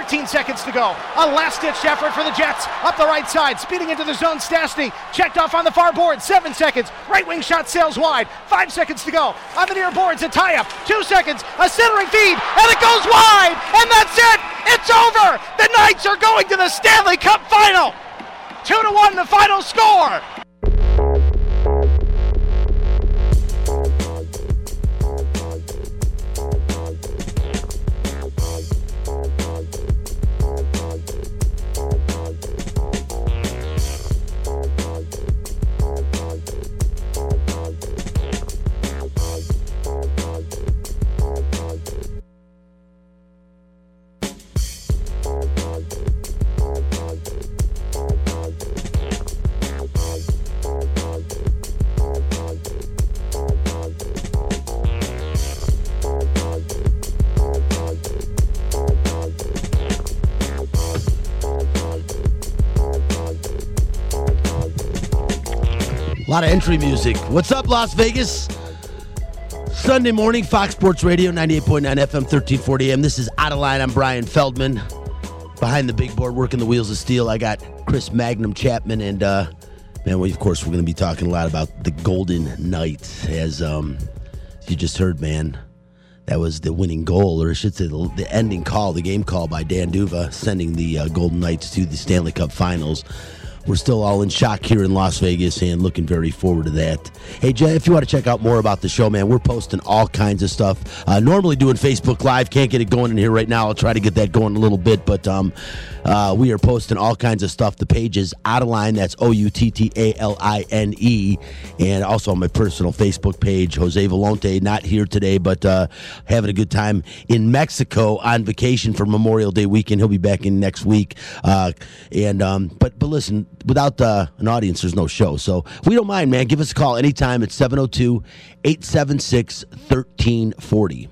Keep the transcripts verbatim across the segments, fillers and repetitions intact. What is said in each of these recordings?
thirteen seconds to go. A last-ditch effort for the Jets. Up the right side, speeding into the zone. Stastny checked off on the far board. Seven seconds. Right wing shot sails wide. Five seconds to go. On the near boards, a tie-up. Two seconds. A centering feed, and it goes wide. And that's it. It's over. The Knights are going to the Stanley Cup Final. Two to one, the final score. A lot of entry music. What's up, Las Vegas? Sunday morning, Fox Sports Radio, ninety-eight point nine F M, thirteen forty A M. This is Out of Line. I'm Brian Feldman. Behind the big board, working the wheels of steel, I got Chris Magnum Chapman. And, uh, man, we, of course, we're going to be talking a lot about the Golden Knights. As um, you just heard, man, that was the winning goal, or I should say the, the ending call, the game call by Dan Duva, sending the uh, Golden Knights to the Stanley Cup Finals. We're still all in shock here in Las Vegas and looking very forward to that. Hey, Jay, if you want to check out more about the show, man, we're posting all kinds of stuff. Uh, normally doing Facebook Live. Can't get it going in here right now. I'll try to get that going a little bit. But um, uh, we are posting all kinds of stuff. The page is Out of Line. That's O U T T A L I N E. And also on my personal Facebook page, Jose Volonte, not here today, but uh, having a good time in Mexico on vacation for Memorial Day weekend. He'll be back in next week. Uh, and um, but, but listen, without uh, an audience, there's no show. So we don't mind, man. Give us a call anytime. It's seven oh two, eight seven six, one three four oh.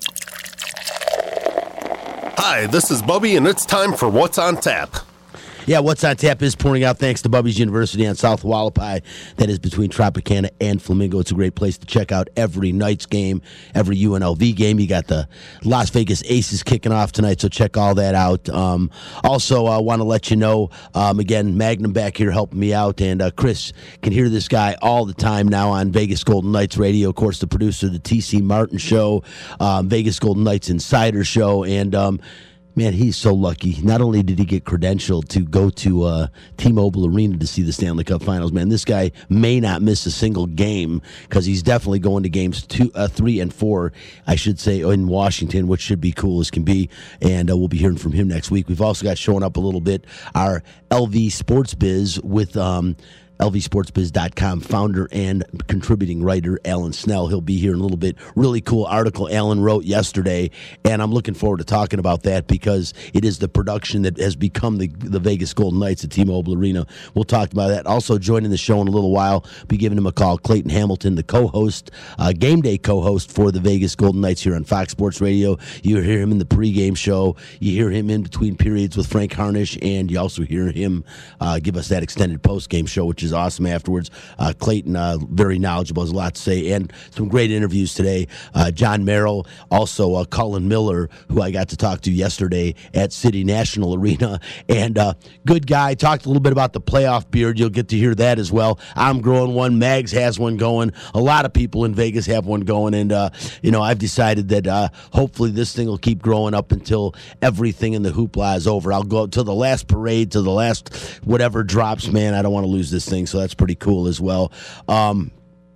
Hi, this is Bubby, and it's time for What's on Tap. Yeah, What's on Tap is pouring out thanks to Bubby's University on South Wallapai. That is between Tropicana and Flamingo. It's a great place to check out every Knights game, every U N L V game. You got the Las Vegas Aces kicking off tonight, so check all that out. Um, also, I uh, want to let you know, um, again, Magnum back here helping me out, and uh, Chris can hear this guy all the time now on Vegas Golden Knights Radio. Of course, the producer of the T C Martin Show, um, Vegas Golden Knights Insider Show, and um, man, he's so lucky. Not only did he get credentialed to go to uh, T-Mobile Arena to see the Stanley Cup Finals, man, this guy may not miss a single game because he's definitely going to games two, uh, three and four, I should say, in Washington, which should be cool as can be. And uh, we'll be hearing from him next week. We've also got showing up a little bit our L V Sports Biz with um, L V sports biz dot com founder and contributing writer Alan Snell. He'll be here in a little bit. Really cool article Alan wrote yesterday, and I'm looking forward to talking about that because it is the production that has become the, the Vegas Golden Knights at T-Mobile Arena. We'll talk about that. Also joining the show in a little while, be giving him a call, Clayton Hamilton, the co-host, uh, game day co-host for the Vegas Golden Knights here on Fox Sports Radio. You hear him in the pregame show. You hear him in between periods with Frank Harnish, and you also hear him uh, give us that extended postgame show, which is awesome afterwards. Uh, Clayton, uh, very knowledgeable, has a lot to say, and some great interviews today. Uh, John Merrill, also uh, Colin Miller, who I got to talk to yesterday at City National Arena, and uh, good guy. Talked a little bit about the playoff beard. You'll get to hear that as well. I'm growing one. Mags has one going. A lot of people in Vegas have one going, and uh, you know, I've decided that uh, hopefully this thing will keep growing up until everything in the hoopla is over. I'll go to the last parade, to the last whatever drops, man. I don't want to lose this thing, so that's pretty cool as well. Um,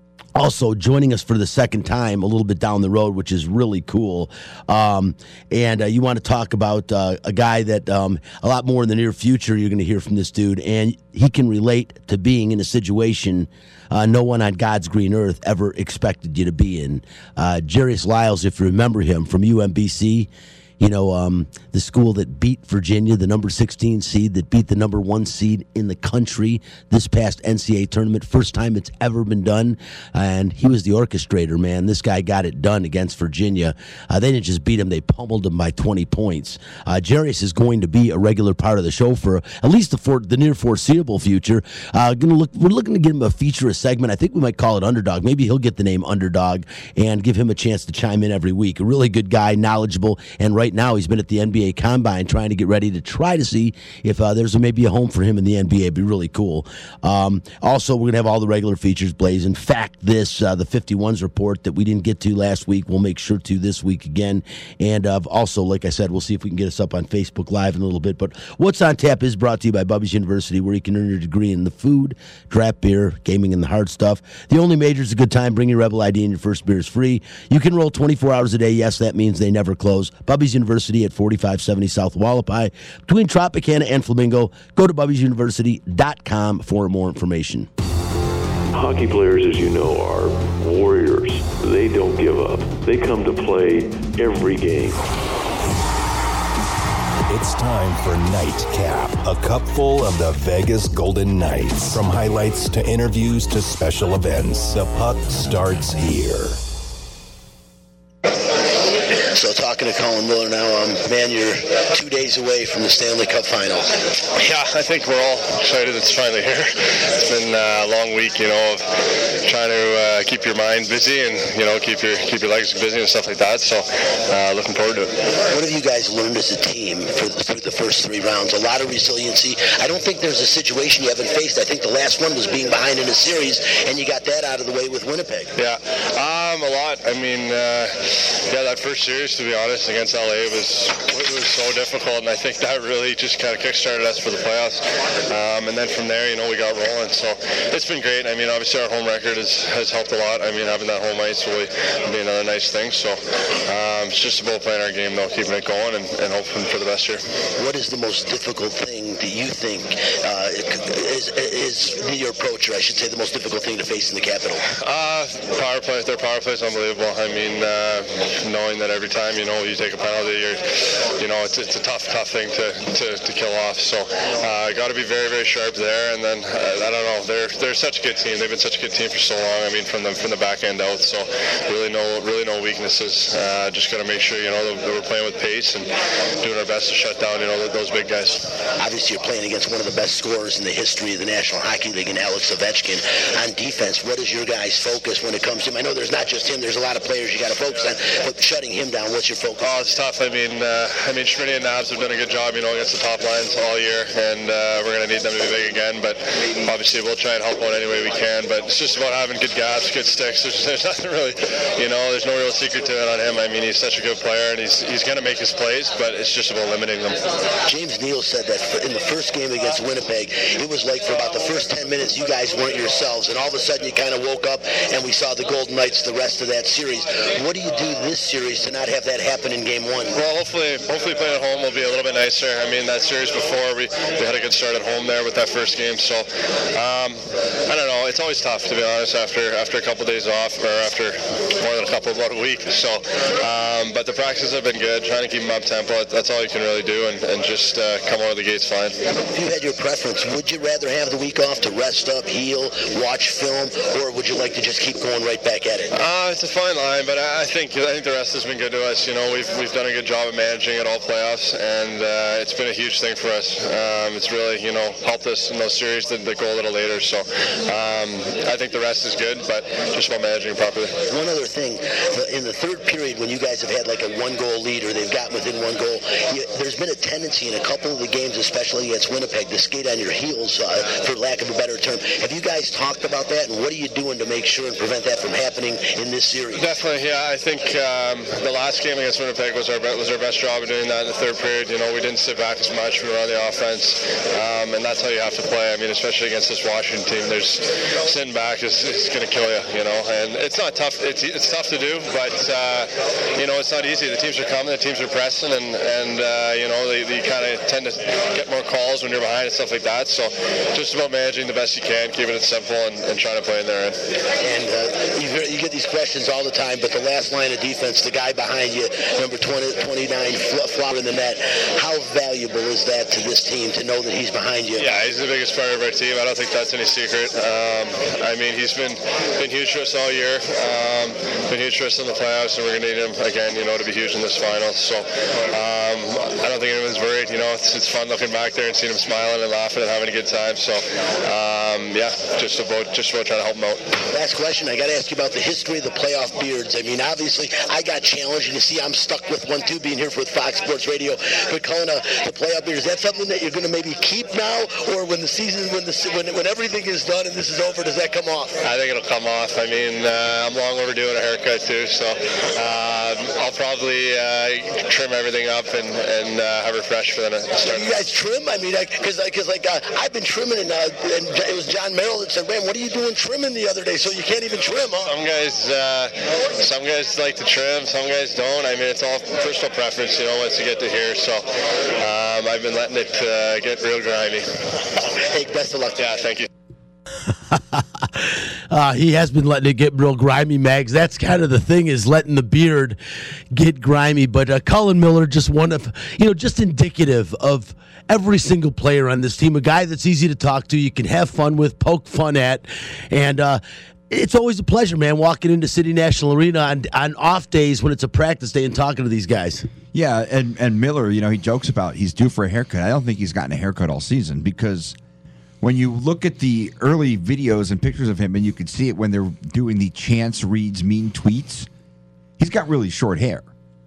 Also joining us for the second time a little bit down the road, which is really cool. Um, and uh, you want to talk about uh, a guy that um, a lot more in the near future you're going to hear from this dude. And he can relate to being in a situation uh, no one on God's green earth ever expected you to be in. Uh, Jarius Lyles, if you remember him from U M B C, you know, um, the school that beat Virginia, the number sixteen seed, that beat the number one seed in the country this past N C double A tournament. First time it's ever been done. And he was the orchestrator, man. This guy got it done against Virginia. Uh, they didn't just beat him, they pummeled him by twenty points. Uh, Jarius is going to be a regular part of the show for at least the, for, the near foreseeable future. Uh, gonna look, we're looking to give him a feature, a segment. I think we might call it Underdog. Maybe he'll get the name Underdog and give him a chance to chime in every week. A really good guy, knowledgeable, and right right now. He's been at the N B A Combine trying to get ready to try to see if uh, there's maybe a home for him in the N B A. It'd be really cool. Um, also, we're going to have all the regular features, Blaze. In fact, this, uh, the fifty-ones report that we didn't get to last week, we'll make sure to this week again. And uh, also, like I said, we'll see if we can get us up on Facebook Live in a little bit. But What's on Tap is brought to you by Bubby's University, where you can earn your degree in the food, draft beer, gaming, and the hard stuff. The only major is a good time. Bring your Rebel I D and your first beer is free. You can roll twenty-four hours a day. Yes, that means they never close. Bubby's University at forty-five seventy South Wallapai, between Tropicana and Flamingo. Go to bubby's university dot com for more information. Hockey players, as you know, are warriors. They don't give up. They come to play every game. It's time for Nightcap, a cupful of the Vegas Golden Knights. From highlights to interviews to special events, the puck starts here. So talking to Colin Miller now, um, man, you're two days away from the Stanley Cup final. Yeah, I think we're all excited it's finally here. It's been a long week, you know, of trying to uh, keep your mind busy and, you know, keep your keep your legs busy and stuff like that. So uh, looking forward to it. What have you guys learned as a team for the, through the first three rounds? A lot of resiliency. I don't think there's a situation you haven't faced. I think the last one was being behind in a series, and you got that out of the way with Winnipeg. Yeah, um, a lot. I mean, uh, yeah, that first series, to be honest, against L A was it was so difficult, and I think that really just kind of kickstarted us for the playoffs. Um, and then from there, you know, we got rolling. So it's been great. I mean, obviously our home record has, has helped a lot. I mean, having that home ice will be another nice thing. So um, it's just about playing our game, though, keeping it going, and, and hoping for the best here. What is the most difficult thing that you think uh, is, is your approach, or I should say, the most difficult thing to face in the Capitol? Uh, power play. Their power play is unbelievable. I mean, uh, knowing that every time, you know, you take a penalty, you're, you know, it's, it's a tough, tough thing to, to, to kill off. So uh, got to be very, very sharp there. And then uh, I don't know, they're they're such a good team. They've been such a good team for so long. I mean, from the from the back end out. So really no really no weaknesses. Uh, just got to make sure, you know, that, that we're playing with pace and doing our best to shut down, you know, those big guys. Obviously, you're playing against one of the best scorers in the history of the National Hockey League, in Alex Ovechkin. On defense, what is your guys' focus when it comes to him? I know there's not just him. There's a lot of players you got to focus on, but shutting him down, what's your focus? Oh, it's tough. I mean, uh, I mean, Schmidt and Nabs have done a good job, you know, against the top lines all year, and uh, we're going to need them to be big again. But obviously, we'll try and help out any way we can. But it's just about having good gaps, good sticks. There's, there's nothing really, you know, there's no real secret to it on him. I mean, he's such a good player, and he's he's going to make his plays, but it's just about limiting them. James Neal said that in the first game against Winnipeg, it was like for about the first ten minutes, you guys weren't yourselves, and all of a sudden you kind of woke up, and we saw the Golden Knights the rest of that series. What do you do this series to not have that happen in game one? Well, hopefully, hopefully playing at home will be a little bit nicer. I mean, that series before, we, we had a good start at home there with that first game. So, um, I don't know. It's always tough, to be honest, after after a couple days off, or after more than a couple, about a week. So, um, but the practices have been good. Trying to keep them up tempo. That's all you can really do, and, and just uh, come out of the gates fine. If you had your preference, would you rather have the week off to rest up, heal, watch film, or would you like to just keep going right back at it? Uh, it's a fine line, but I think I think the rest has been good to us. You know, we've we've done a good job of managing it all playoffs, and uh, it's been a huge thing for us. Um, it's really, you know, helped us in those series that, that go a little later. So um, I think the rest is good, but just about managing it properly. One other thing, in the third period, when you guys have had like a one-goal lead, or they've gotten within one goal, you, there's been a tendency in a couple of the games, especially against Winnipeg, to skate on your heels, uh, for lack of a better term. Have you guys talked about that, and what are you doing to make sure and prevent that from happening in this series? Definitely, yeah. I think um, the last game against Winnipeg was our was our best job of doing that in the third period. You know, we didn't sit back as much. We were on the offense, um, and that's how you have to play. I mean, especially against this Washington team, there's sitting back is, is going to kill you. You know, and it's not tough. It's it's tough to do, but uh, you know, it's not easy. The teams are coming. The teams are pressing, and and uh, you know, they, they kind of tend to get more calls when you're behind and stuff like that. So just about managing the best you can, keeping it simple, and, and trying to play in their end. And uh, you, you get these questions all the time, but the last line of defense, the guy behind you, number twenty, twenty-nine, Flower in the net, how valuable is that to this team to know that he's behind you? Yeah, he's the biggest part of our team. I don't think that's any secret. Um, I mean, he's been been huge for us all year. Um, been huge for us in the playoffs, and we're going to need him again, you know, to be huge in this final. So um, I don't think anyone's worried. great. You know, it's, it's fun looking back there and seeing him smiling and laughing and having a good time. So, um, yeah, just about just about trying to help him out. Last question, I got to ask you about the history of the playoff beards. I mean, obviously, I got challenged, and you see I'm stuck with one, too, being here with Fox Sports Radio. But calling a, the playoff beard, is that something that you're going to maybe keep now? Or when the season, when the when, when everything is done and this is over, does that come off? I think it'll come off. I mean, uh, I'm long overdue a haircut, too. So uh, I'll probably uh, trim everything up and, and uh, have it fresh for the start. You guys trim? I mean, because like, cause like uh, I've been trimming, and, uh, and it was John Merrill that said, man, what are you doing trimming the other day? So you can't even trim, huh? Some guys, uh, some guys like to trim, some guys don't. I mean, it's all personal preference, you know, once you get to here. So um, I've been letting it uh, get real grimy. Hey, best of luck. Yeah, thank you. uh, he has been letting it get real grimy, Mags. That's kind of the thing, is letting the beard get grimy. But uh, Cullen Miller, just one of, you know, just indicative of every single player on this team. A guy that's easy to talk to, you can have fun with, poke fun at, and uh, it's always a pleasure, man, walking into City National Arena on, on off days when it's a practice day and talking to these guys. Yeah, and, and Miller, you know, he jokes about he's due for a haircut. I don't think he's gotten a haircut all season, because when you look at the early videos and pictures of him, and you can see it when they're doing the Chance Reads mean tweets, he's got really short hair.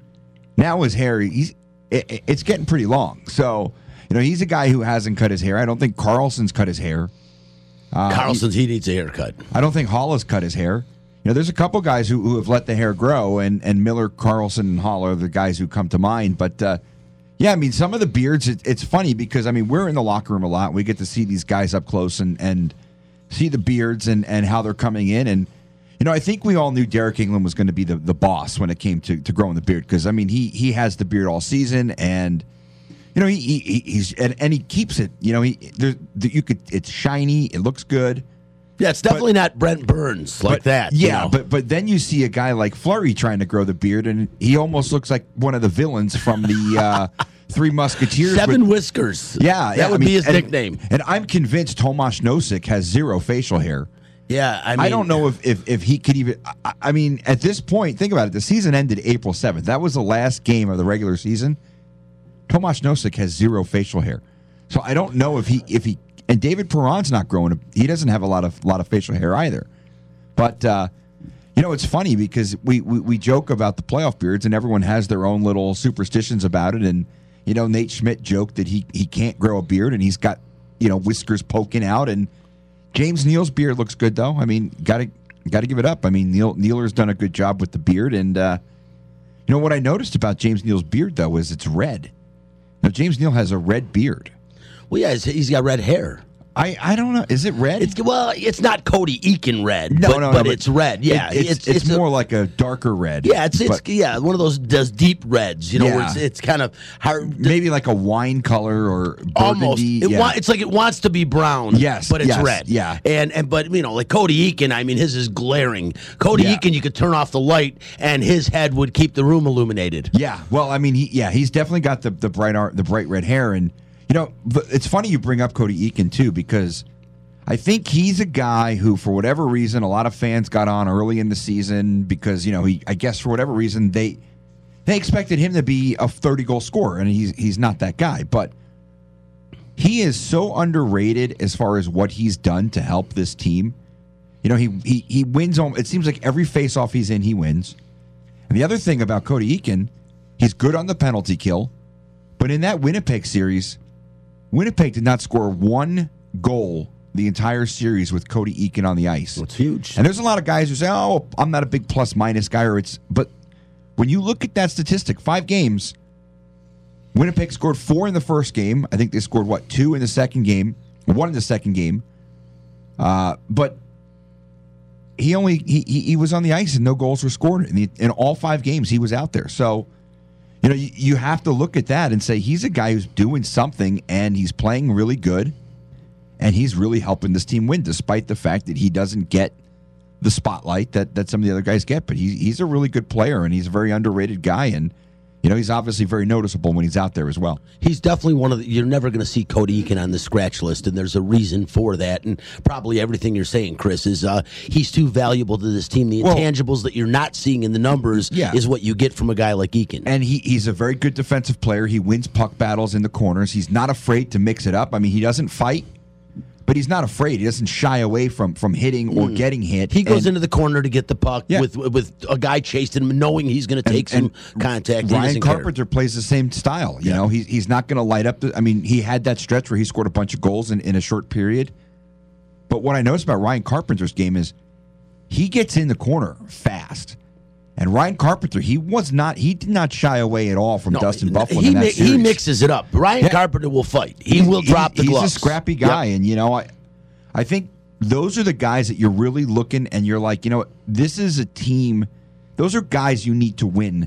Now his hair, he's it, it's getting pretty long. So, you know, he's a guy who hasn't cut his hair. I don't think Carlson's cut his hair. Uh, Carlson's, he, he needs a haircut. I don't think Hall has cut his hair. You know, there's a couple guys who, who have let the hair grow, and, and Miller, Carlson, and Hall are the guys who come to mind. But, uh, yeah, I mean, some of the beards, it, it's funny because, I mean, we're in the locker room a lot. We get to see these guys up close and, and see the beards and, and how they're coming in. And, you know, I think we all knew Derek England was going to be the, the boss when it came to, to growing the beard, because, I mean, he he has the beard all season, and, you know, he, he he's and, and he keeps it. You know, he there's you could it's shiny, it looks good. Yeah, it's definitely but, not Brent Burns like but, that. Yeah, you know? but but then you see a guy like Fleury trying to grow the beard, and he almost looks like one of the villains from the uh, Three Musketeers. Seven with, Whiskers. Yeah, that yeah, would I mean, be his and, nickname. And I'm convinced Tomas Nosek has zero facial hair. Yeah, I mean, I don't know if, if, if he could even. I, I mean, at this point, think about it. The season ended April seventh. That was the last game of the regular season. Tomas Nosek has zero facial hair, so I don't know if he if he. And David Perron's not growing. He doesn't have a lot of lot of facial hair either. But uh, you know, it's funny because we, we we joke about the playoff beards, and everyone has their own little superstitions about it. And you know, Nate Schmidt joked that he he can't grow a beard, and he's got, you know, whiskers poking out. And James Neal's beard looks good, though. I mean, got to got to give it up. I mean, Neal Nealer's done a good job with the beard. And uh, you know what I noticed about James Neal's beard, though, is it's red. Now, James Neal has a red beard. Well, yeah, he's got red hair. I, I don't know. Is it red? It's, well, it's not Cody Eakin red. No, but, no, no, but but it's red. Yeah, it, it's, it's, it's, it's more a, like a darker red. Yeah, it's it's but, yeah one of those does deep reds. You know, yeah. where it's it's kind of hard, maybe like a wine color or burgundy. Almost. It yeah. wa- it's like it wants to be brown. Yes, but it's yes, red. Yeah, and and but you know, like Cody Eakin, I mean, his is glaring. Cody yeah. Eakin, you could turn off the light and his head would keep the room illuminated. Yeah, well, I mean, he yeah, he's definitely got the the bright the bright red hair, and you know, it's funny you bring up Cody Eakin too, because I think he's a guy who, for whatever reason, a lot of fans got on early in the season because, you know, he, I guess for whatever reason, they they expected him to be a thirty-goal scorer, and he's he's not that guy. But he is so underrated as far as what he's done to help this team. You know, he he, he wins, on, it seems like every face-off he's in, he wins. And the other thing about Cody Eakin, he's good on the penalty kill, but in that Winnipeg series, Winnipeg did not score one goal the entire series with Cody Eakin on the ice. That's huge. And there's a lot of guys who say, "Oh, I'm not a big plus minus guy," or it's. But when you look at that statistic, five games, Winnipeg scored four in the first game. I think they scored what two in the second game, one in the second game. Uh, but he only he, he he was on the ice and no goals were scored in, the, in all five games. He was out there, so. You know, you, you have to look at that and say he's a guy who's doing something, and he's playing really good, and he's really helping this team win, despite the fact that he doesn't get the spotlight that, that some of the other guys get. But he, he's a really good player, and he's a very underrated guy. And, You know, he's obviously very noticeable when he's out there as well. He's definitely one of the, you're never going to see Cody Eakin on the scratch list, and there's a reason for that. And probably everything you're saying, Chris, is uh, he's too valuable to this team. The Well, intangibles that you're not seeing in the numbers Yeah. is what you get from a guy like Eakin. And he, he's a very good defensive player. He wins puck battles in the corners. He's not afraid to mix it up. I mean, he doesn't fight, but he's not afraid. He doesn't shy away from, from hitting or getting hit. He goes And into the corner to get the puck Yeah. with with a guy chasing him, knowing he's going to take some contact. He Ryan doesn't care. Carpenter plays the same style. You Yeah. know, he's he's not going to light up. The, I mean, he had that stretch where he scored a bunch of goals in, in a short period. But what I noticed about Ryan Carpenter's game is he gets in the corner fast. And Ryan Carpenter, he was not. He did not shy away at all from No, Dustin he- Byfuglien he, in that mi- series. he mixes it up. Ryan Yeah. Carpenter will fight. He will drop the he's gloves. He's a scrappy guy, Yep. and you know, I, I think those are the guys that you're really looking, and you're like, you know, this is a team. Those are guys you need to win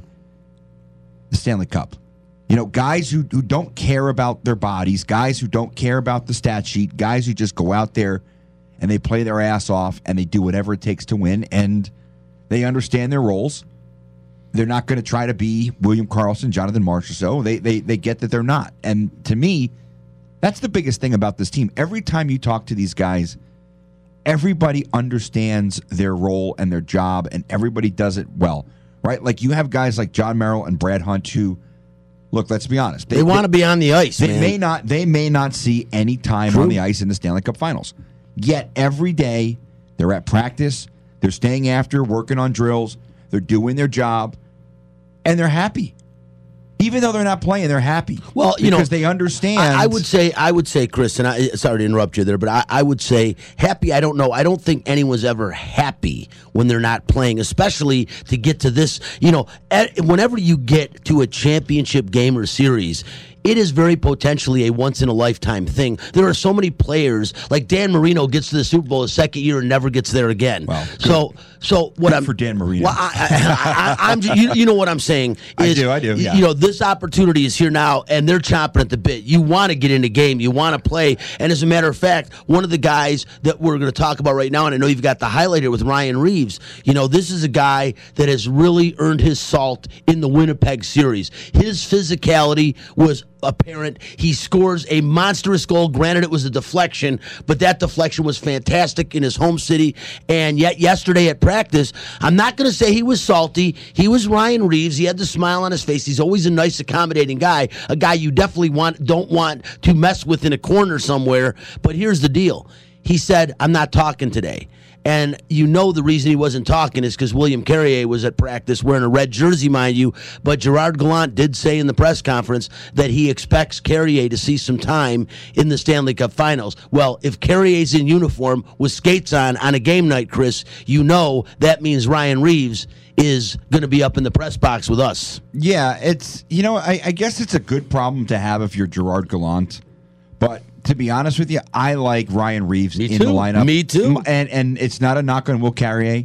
the Stanley Cup. You know, guys who who don't care about their bodies, guys who don't care about the stat sheet, guys who just go out there and they play their ass off and they do whatever it takes to win, and they understand their roles. They're not going to try to be William Karlsson, Jonathan Marsh or so. They, they they get that they're not. And to me, that's the biggest thing about this team. Every time you talk to these guys, everybody understands their role and their job, and everybody does it well, right? Like you have guys like John Merrill and Brad Hunt who, look, let's be honest. They, want to be on the ice, They man. may not. They may not see any time True. on the ice in the Stanley Cup Finals. Yet every day they're at practice. They're staying after, working on drills. They're doing their job, and they're happy. Even though they're not playing, they're happy. Well, you know, because they understand. I, I would say, I would say, Chris, and I sorry to interrupt you there, but I, I would say happy. I don't know. I don't think anyone's ever happy when they're not playing, especially to get to this. You know, at, whenever you get to a championship game or series, it is very potentially a once-in-a-lifetime thing. There are so many players, like Dan Marino gets to the Super Bowl the second year and never gets there again. Well, so, so what good I'm for Dan Marino. Well, I, I, I, I'm, you, you know what I'm saying? I Is, do, I do, yeah. You know, this opportunity is here now, and they're chomping at the bit. You want to get in the game. You want to play. And as a matter of fact, one of the guys that we're going to talk about right now, and I know you've got the highlight here with Ryan Reeves, you know, this is a guy that has really earned his salt in the Winnipeg series. His physicality was apparent. He scores a monstrous goal. Granted, it was a deflection, but that deflection was fantastic in his home city. And yet yesterday at practice, I'm not going to say he was salty. He was Ryan Reeves. He had the smile on his face. He's always a nice, accommodating guy, a guy you definitely want don't want to mess with in a corner somewhere. But here's the deal. He said, I'm not talking today. And you know the reason he wasn't talking is because William Carrier was at practice wearing a red jersey, mind you. But Gerard Gallant did say in the press conference that he expects Carrier to see some time in the Stanley Cup Finals. Well, if Carrier's in uniform with skates on on a game night, Chris, you know that means Ryan Reeves is going to be up in the press box with us. Yeah, it's, you know, I, I guess it's a good problem to have if you're Gerard Gallant. But to be honest with you, I like Ryan Reeves Me in too. the lineup. Me too. And and it's not a knock on Will Carrier.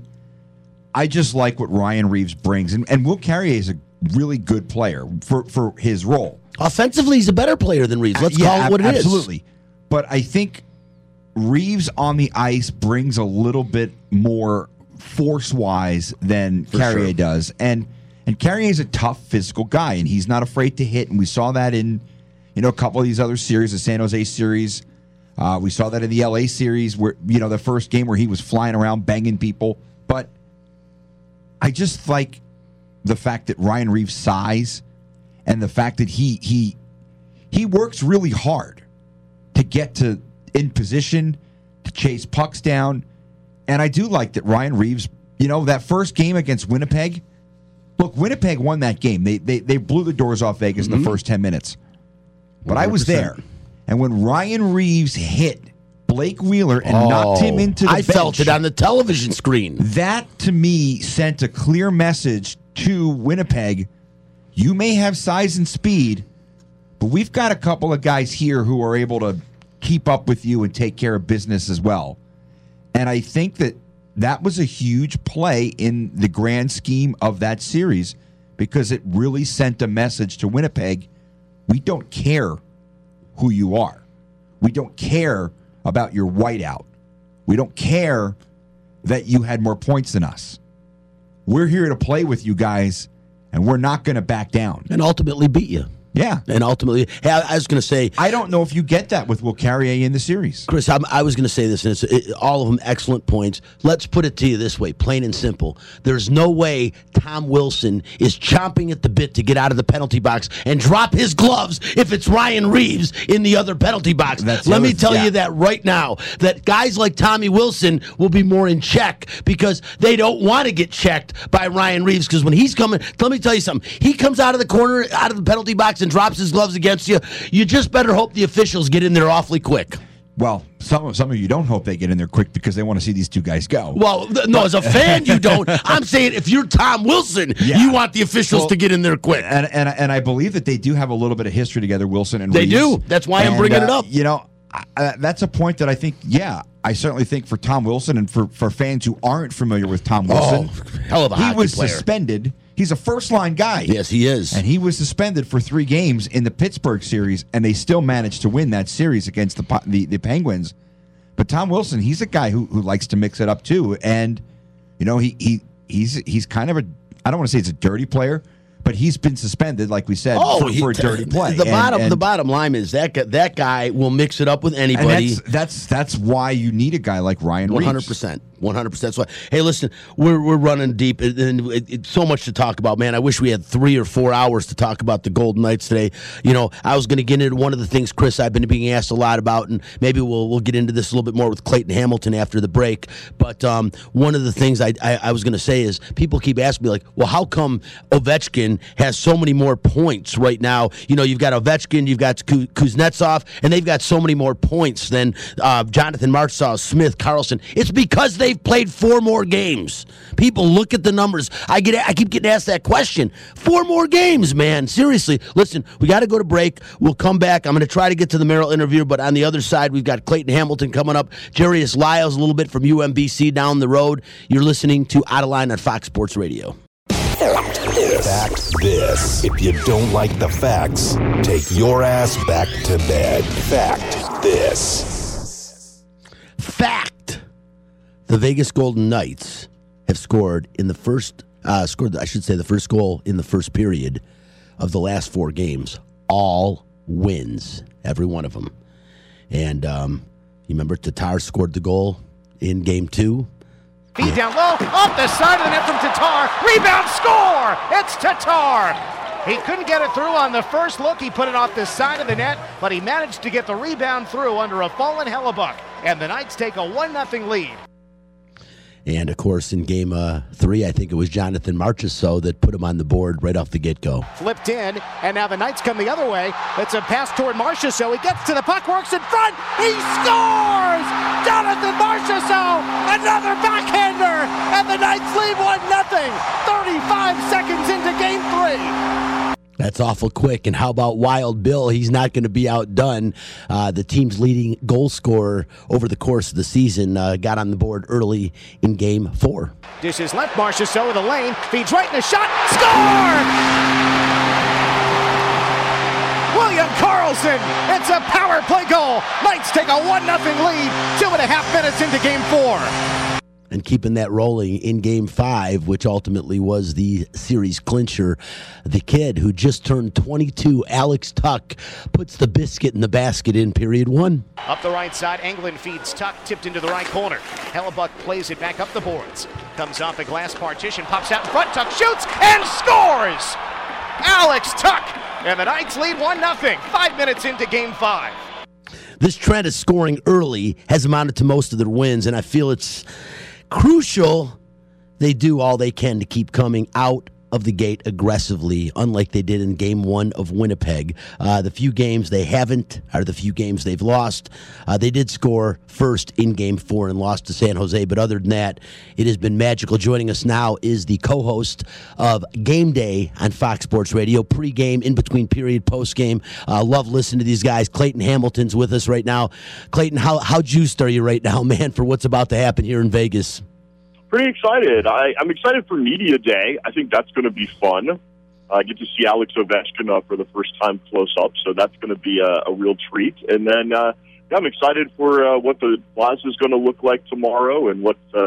I just like what Ryan Reeves brings. And, and Will Carrier is a really good player for, for his role. Offensively, he's a better player than Reeves. Let's Uh, yeah, call it what it is. absolutely. But I think Reeves on the ice brings a little bit more force-wise than For Carrier sure. does. And and Carrier is a tough physical guy, and he's not afraid to hit. And we saw that in, you know, a couple of these other series, the San Jose series. Uh, we saw that in the L A series where, you know, the first game where he was flying around banging people. But I just like the fact that Ryan Reeves' size and the fact that he he he works really hard to get to in position, to chase pucks down. And I do like that Ryan Reeves, you know, that first game against Winnipeg. Look, Winnipeg won that game. They they, they blew the doors off Vegas Mm-hmm. in the first ten minutes. But I was one hundred there. percent. And when Ryan Reeves hit Blake Wheeler and Oh, knocked him into the I bench, felt it on the television screen. that to me sent a clear message to Winnipeg. You may have size and speed, but we've got a couple of guys here who are able to keep up with you and take care of business as well. And I think that that was a huge play in the grand scheme of that series because it really sent a message to Winnipeg. We don't care who you are. We don't care about your whiteout. We don't care that you had more points than us. We're here to play with you guys and we're not going to back down. And ultimately beat you. Yeah. And ultimately, hey, I, I was going to say... I don't know if you get that with Will Carrier in the series. Chris, I'm, I was going to say this, and it's it, all of them excellent points. Let's put it to you this way, plain and simple. There's no way Tom Wilson is chomping at the bit to get out of the penalty box and drop his gloves if it's Ryan Reeves in the other penalty box. That's Let me other, tell yeah. you that right now, that guys like Tommy Wilson will be more in check because they don't want to get checked by Ryan Reeves, because when he's coming, let me tell you something, he comes out of the corner, out of the penalty box and drops his gloves against you, you just better hope the officials get in there awfully quick. Well, some, some of you don't hope they get in there quick because they want to see these two guys go. Well, th- no, as a fan, you don't. I'm saying if you're Tom Wilson, Yeah. you want the officials Well, to get in there quick. And, and and I believe that they do have a little bit of history together, Wilson and They Reeves. do. That's why I'm And, bringing uh, it up. You know, I, that's a point that I think, yeah, I certainly think for Tom Wilson and for, for fans who aren't familiar with Tom Wilson, Oh, hell of a he hockey was player. suspended. He's a first-line guy. Yes, he is. And he was suspended for three games in the Pittsburgh series, and they still managed to win that series against the Po- the, the Penguins. But Tom Wilson, he's a guy who, who likes to mix it up too, and you know he he he's he's kind of a I don't want to say he's a dirty player, but he's been suspended, like we said, Oh, for, he- for a dirty play. The And- bottom, and- the bottom line is that guy, that guy will mix it up with and anybody. that's that's that's why you need a guy like Ryan Reeves. One hundred percent, one hundred percent. So, hey, listen, we're we're running deep, and it, it's so much to talk about, man. I wish we had three or four hours to talk about the Golden Knights today. You know, I was going to get into one of the things, Chris, I've been being asked a lot about, and maybe we'll we'll get into this a little bit more with Clayton Hamilton after the break. But um, one of the things I I, I was going to say is people keep asking me like, well, how come Ovechkin has so many more points right now? You know, you've got Ovechkin, you've got Ku- Kuznetsov, and they've got so many more points than uh, Jonathan Marchessault, Smith, Carlson. It's because they've played four more games. People look at the numbers. I get, I keep getting asked that question. Four more games, man. Seriously. Listen, we got to go to break. We'll come back. I'm going to try to get to the Merrill interview, but on the other side, we've got Clayton Hamilton coming up. Jarius Lyles a little bit from U M B C down the road. You're listening to Out of Line on Fox Sports Radio. Fact this. If you don't like the facts, take your ass back to bed. Fact this. Fact. The Vegas Golden Knights have scored in the first, uh, scored, I should say, the first goal in the first period of the last four games. All wins, every one of them. And um, you remember Tatar scored the goal in game two? Feed down low, off the side of the net from Tatar. Rebound, score! It's Tatar. He couldn't get it through on the first look. He put it off the side of the net, but he managed to get the rebound through under a fallen Hellebuck. And the Knights take a one nothing lead. And, of course, in game uh, three, I think it was Jonathan Marchessault that put him on the board right off the get-go. Flipped in, and now the Knights come the other way. It's a pass toward Marchessault. He gets to the puck, works in front. He scores! Jonathan Marchessault, another backhander, and the Knights lead one nothing. thirty-five seconds into game three. That's awful quick. And how about Wild Bill? He's not going to be outdone. Uh, the team's leading goal scorer over the course of the season uh, got on the board early in game four. Dishes left, Marchessault with a lane. Feeds right in the shot. Score! William Karlsson. It's a power play goal. Knights take a one nothing lead. Two and a half minutes into game four. And keeping that rolling in game five, which ultimately was the series clincher, the kid who just turned twenty-two, Alex Tuck, puts the biscuit in the basket in period one. Up the right side, Englund feeds Tuck, tipped into the right corner. Hellebuck plays it back up the boards. Comes off the glass partition, pops out in front, Tuck shoots, and scores! Alex Tuck! And the Knights lead one nothing, five minutes into game five. This trend of scoring early has amounted to most of their wins, and I feel it's crucial they do all they can to keep coming out of the gate aggressively, unlike they did in game one of Winnipeg. Uh, the few games they haven't are the few games they've lost. Uh, they did score first in game four and lost to San Jose, but other than that, it has been magical. Joining us now is the co-host of Game Day on Fox Sports Radio, pre-game, in between period, post-game. Uh, love listening to these guys. Clayton Hamilton's with us right now. Clayton, how, how juiced are you right now, man, for what's about to happen here in Vegas? Pretty excited. I, I'm excited for Media Day. I think that's going to be fun. I uh, get to see Alex Ovechkin uh, for the first time close up, so that's going to be a, a real treat. And then uh, yeah, I'm excited for uh, what the plaza is going to look like tomorrow and what uh, the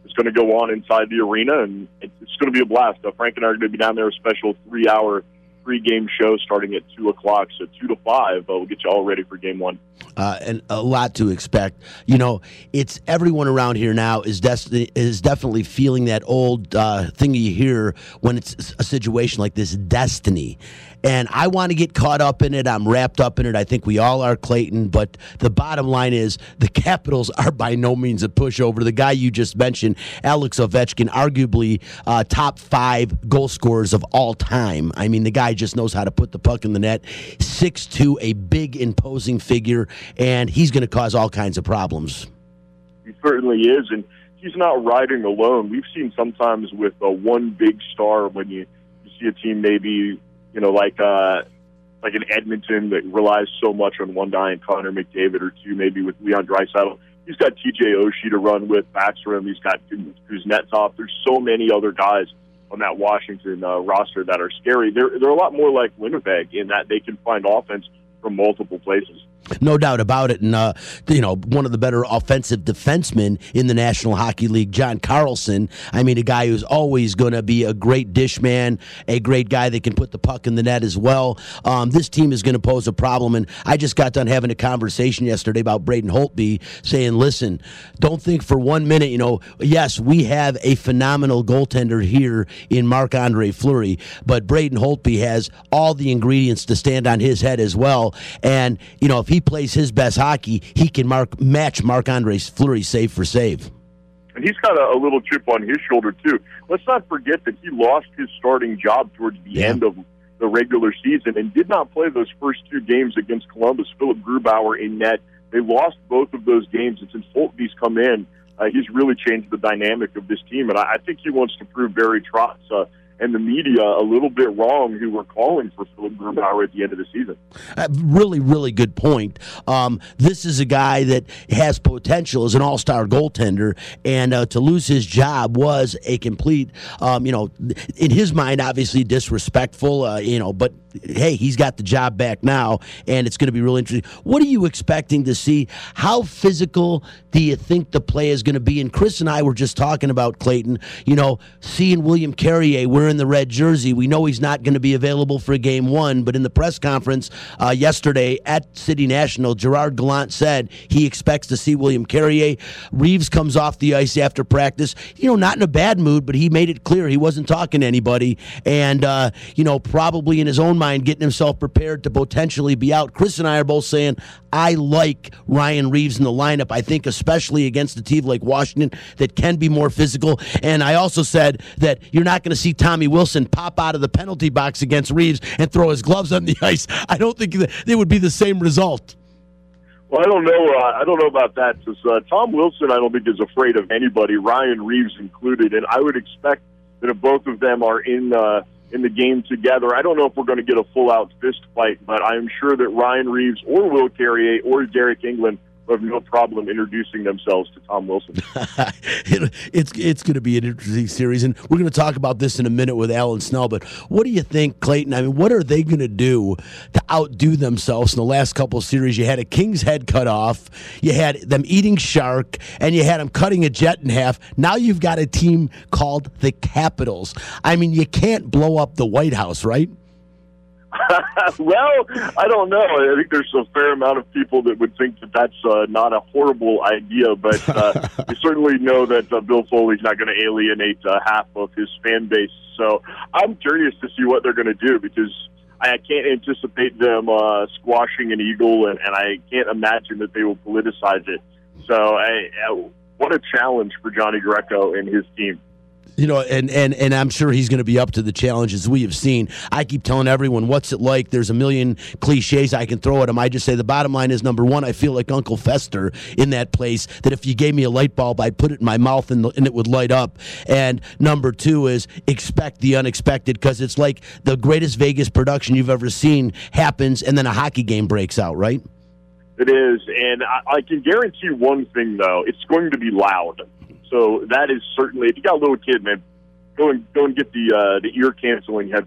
is going to go on inside the arena, and it's going to be a blast. Uh, Frank and I are going to be down there, a special three-hour pre-game show starting at two o'clock, so two to five. Uh, we'll get you all ready for game one. Uh, and a lot to expect. You know, it's everyone around here now is des- is definitely feeling that old uh, thing you hear when it's a situation like this, destiny. And I want to get caught up in it. I'm wrapped up in it. I think we all are, Clayton. But the bottom line is the Capitals are by no means a pushover. The guy you just mentioned, Alex Ovechkin, arguably uh, top five goal scorers of all time. I mean, the guy just knows how to put the puck in the net. six two, a big, imposing figure, and he's going to cause all kinds of problems. He certainly is, and he's not riding alone. We've seen sometimes with uh, one big star when you, you see a team maybe, you know, like uh, like an Edmonton that relies so much on one guy and Connor McDavid, or two maybe with Leon Draisaitl. He's got T J Oshie to run with, Backstrom. He's got Kuznetsov. There's so many other guys on that Washington uh, roster that are scary. They're they're a lot more like Winnipeg in that they can find offense from multiple places. No doubt about it. And, uh, you know, one of the better offensive defensemen in the National Hockey League, John Carlson. I mean, a guy who's always going to be a great dish man, a great guy that can put the puck in the net as well. Um, this team is going to pose a problem. And I just got done having a conversation yesterday about Braden Holtby saying, listen, don't think for one minute, you know, yes, we have a phenomenal goaltender here in Marc-Andre Fleury, but Braden Holtby has all the ingredients to stand on his head as well. And, you know, if he plays his best hockey, he can mark, match Marc-Andre Fleury save for save. And he's got a, a little chip on his shoulder, too. Let's not forget that he lost his starting job towards the yeah. end of the regular season and did not play those first two games against Columbus. Philip Grubauer in net. They lost both of those games, and since Holtby's come in, uh, he's really changed the dynamic of this team. And I, I think he wants to prove Barry Trotz uh, and the media a little bit wrong who were calling for Philip Grubauer at the end of the season. Uh, really, really good point. Um, this is a guy that has potential as an all-star goaltender, and uh, to lose his job was a complete, um, you know, in his mind, obviously disrespectful, uh, you know, but hey, he's got the job back now, and it's going to be really interesting. What are you expecting to see? How physical do you think the play is going to be? And Chris and I were just talking about, Clayton, you know, seeing William Carrier wearing the red jersey. We know he's not going to be available for game one, but in the press conference uh, yesterday at City National, Gerard Gallant said he expects to see William Carrier. Reeves comes off the ice after practice, you know, not in a bad mood, but he made it clear he wasn't talking to anybody, and, uh, you know, probably in his own mind getting himself prepared to potentially be out. Chris and I are both saying, I like Ryan Reeves in the lineup. I think especially against a team like Washington that can be more physical. And I also said that you're not going to see Tommy Wilson pop out of the penalty box against Reeves and throw his gloves on the ice. I don't think that it would be the same result. Well, I don't know. Uh, I don't know about that. Because uh, Tom Wilson, I don't think is afraid of anybody, Ryan Reeves included. And I would expect that if both of them are in uh, in the game together, I don't know if we're going to get a full-out fist fight, but I am sure that Ryan Reeves or Will Carrier or Derek England have no problem introducing themselves to Tom Wilson. it, it's it's going to be an interesting series, and we're going to talk about this in a minute with Alan Snell, but what do you think, Clayton? I mean, what are they going to do to outdo themselves in the last couple of series? You had a King's head cut off, you had them eating shark, and you had them cutting a jet in half. Now you've got a team called the Capitals. I mean, you can't blow up the White House, right? Well, I don't know. I think there's a fair amount of people that would think that that's uh, not a horrible idea, but uh, you certainly know that uh, Bill Foley's not going to alienate uh, half of his fan base. So I'm curious to see what they're going to do, because I can't anticipate them uh, squashing an Eagle, and, and I can't imagine that they will politicize it. So I, I, what a challenge for Johnny Greco and his team. You know, and, and, and I'm sure he's going to be up to the challenges we have seen. I keep telling everyone, what's it like? There's a million cliches I can throw at him. I just say the bottom line is, number one, I feel like Uncle Fester in that place, that if you gave me a light bulb, I'd put it in my mouth and, and it would light up. And number two is expect the unexpected, because it's like the greatest Vegas production you've ever seen happens, and then a hockey game breaks out, right? It is, and I, I can guarantee one thing, though. It's going to be loud. So that is certainly, if you got a little kid, man, go and go and get the uh, the ear canceling headphones.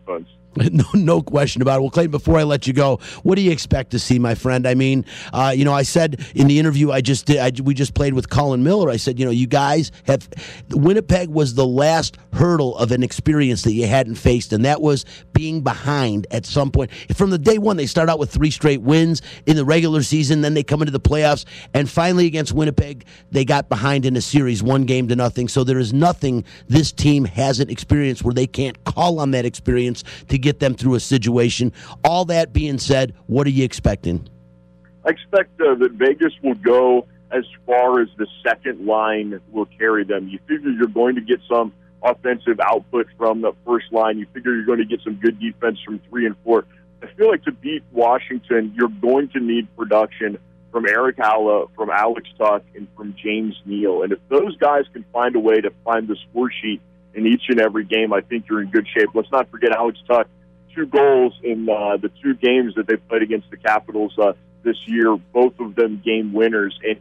No, no question about it. Well, Clayton, before I let you go, what do you expect to see, my friend? I mean, uh, you know, I said in the interview I just did, I, we just played with Colin Miller. I said, you know, you guys have, Winnipeg was the last hurdle of an experience that you hadn't faced, and that was being behind at some point. From the day one, they start out with three straight wins in the regular season, then they come into the playoffs, and finally against Winnipeg, they got behind in a series, one game to nothing. So there is nothing this team hasn't experienced where they can't call on that experience to get them through a situation. All that being said, what are you expecting? I expect uh, that Vegas will go as far as the second line will carry them. You figure you're going to get some offensive output from the first line. You figure you're going to get some good defense from three and four. I feel like to beat Washington, you're going to need production from Eric Haula, from Alex Tuch, and from James Neal. And if those guys can find a way to find the score sheet in each and every game, I think you're in good shape. Let's not forget Alex Tuch, two goals in uh, the two games that they played against the Capitals uh, this year, both of them game winners. And